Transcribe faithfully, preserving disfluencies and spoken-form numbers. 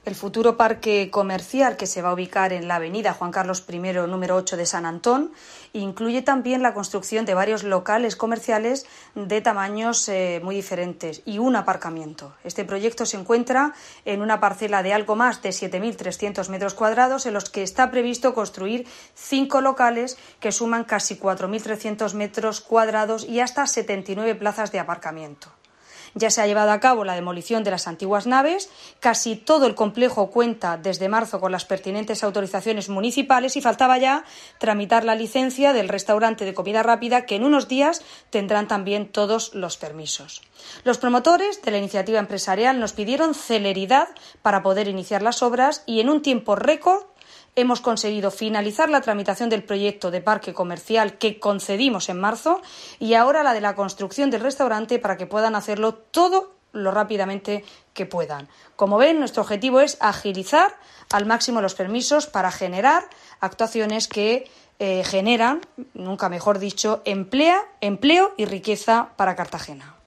El futuro parque comercial, que se va a ubicar en la avenida Juan Carlos primero, número ocho de San Antón, incluye también la construcción de varios locales comerciales de tamaños eh, muy diferentes y un aparcamiento. Este proyecto se encuentra en una parcela de algo más de siete mil trescientos metros cuadrados, en los que está previsto construir cinco locales que suman casi cuatro mil trescientos metros cuadrados y hasta setenta y nueve plazas de aparcamiento. Ya se ha llevado a cabo la demolición de las antiguas naves, casi todo el complejo cuenta desde marzo con las pertinentes autorizaciones municipales y faltaba ya tramitar la licencia del restaurante de comida rápida, que en unos días tendrán también todos los permisos. Los promotores de la iniciativa empresarial nos pidieron celeridad para poder iniciar las obras y en un tiempo récord hemos conseguido finalizar la tramitación del proyecto de parque comercial que concedimos en marzo y ahora la de la construcción del restaurante para que puedan hacerlo todo lo rápidamente que puedan. Como ven, nuestro objetivo es agilizar al máximo los permisos para generar actuaciones que eh, generan, nunca mejor dicho, emplea, empleo y riqueza para Cartagena.